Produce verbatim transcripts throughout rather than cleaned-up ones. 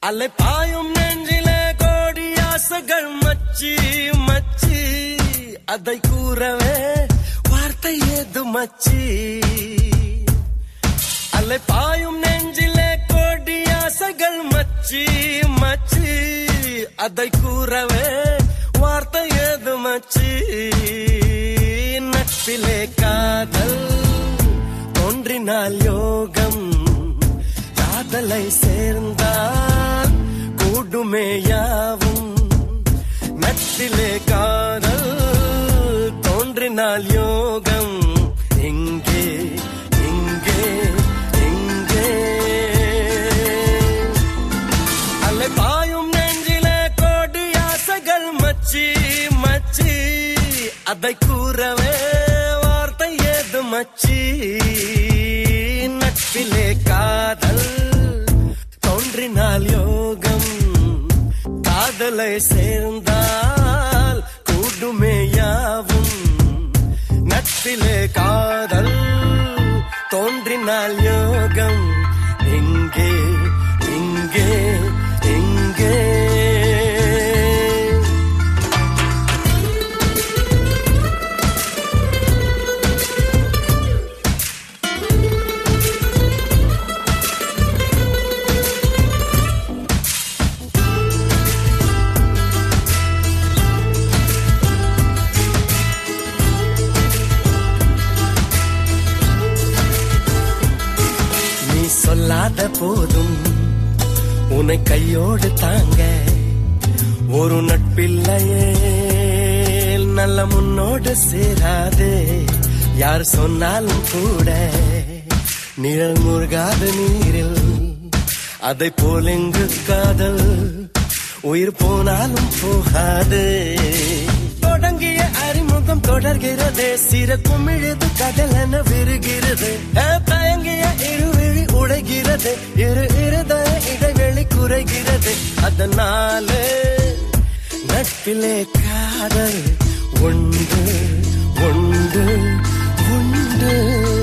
அலை பாயும் நெஞ்சிலே கோடி ஆசைகள் மச்சி மச்சி அதை கூறவே வார்த்தை ஏது மச்சி அலை பாயும் நெஞ்சிலே கோடி ஆசைகள் மச்சி மச்சி அதை கூறவே வார்த்தை ஏது மச்சி நட்பிலே காதல் தோன்றினால் யோகம் காதலை சேர்ந்தால் கூடுமே யாவும் நட்பிலே காதல் தோன்றினால் யோகம் எங்கே எங்கே எங்கே அலை பாயும் நெஞ்சிலே கோடி ஆசைகள் மச்சி மச்சி அதை கூறவே வார்த்தை ஏது மச்சி நட்பிலே காதல் தோன்றினால் யோகம் காதலை சேர்ந்தால் கூடுமே யாவும் நட்பிலே காதல் தோன்றினால் யோகம் எங்கே எங்கே எங்கே சொல்லாத போதும் உன்னை கையோடு தாங்க ஒரு நட்பில்லையே நல்ல முன்னோடு சேராதே யார் சொன்னாலும் கூட நிழல் முருகாத நீரில் அதை போல் எங்கு காதல் உயிர் போனாலும் போகாது தொடங்கிய அறிமுகம் தொடர்கிறது சிற குமிழது கடல் என விருகிறது தயங்கிய இருவிழி உடைகிறது இரு இருதய இடைவெளி குறைகிறது அதனாலே நட்பிலே காதல் உண்டு உண்டு உண்டு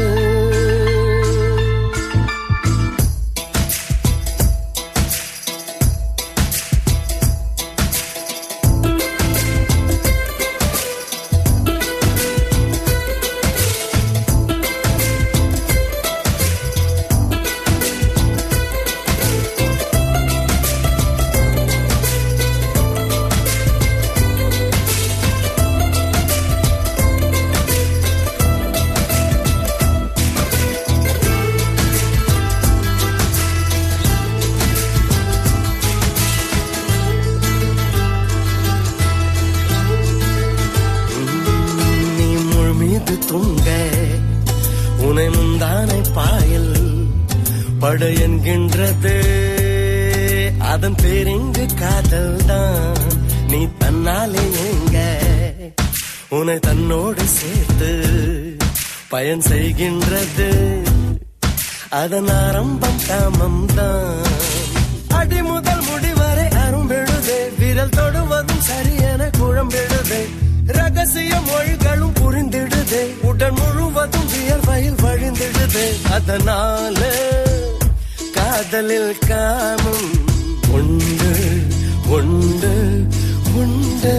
உனை முந்தானை பாயல் பட என்கின்றது அதன் பேரிங்கு காதல் தான் நீ தன்னாலே எங்க உன்னை தன்னோடு சேர்த்து பயன் செய்கின்றது அதன் ஆரம்பம் காமம் தான் அடி முதல் முடிவரை அரும்பெழுதே விரல் தொடுவதும் சரியென குழம்பெழுதே ரகசிய மொழிகளும் புரிந்திடுதே உடல் முழுவதும் வியர்வையில் வழிந்திடுதே அதனால காதலில் காமம் உண்டு உண்டு உண்டு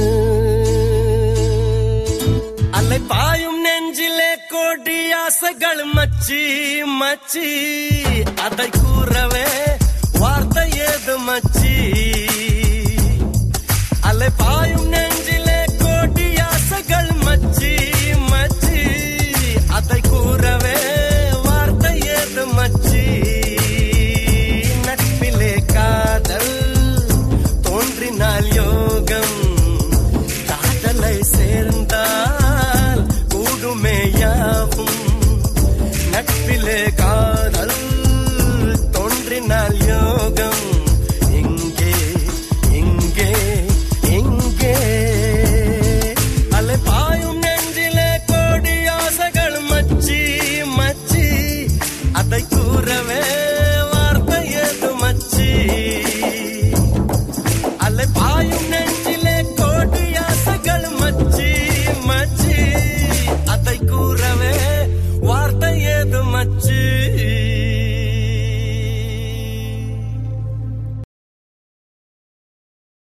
அலை பாயும் நெஞ்சிலே கோடி ஆசைகள் மச்சி மச்சி அதை கூறவே வார்த்தை ஏது மச்சி அலை பாயும் நெஞ்சிலே ஆசைகள் மச்சி மச்சி அதை கூறவே வார்த்தை ஏது மச்சி நட்பிலே காதல் தோன்றினால் யோகம் காதலை சேர்ந்தால் கூடுமே யாவும் நட்பிலே காதல் தோன்றினால் யோகம் எங்கே எங்கே எங்கே பாயும் நெஞ்சிலே கோடி ஆசைகள் மச்சி மச்சி அதை கூறவே வார்த்தை ஏது மச்சி அலை பாயும்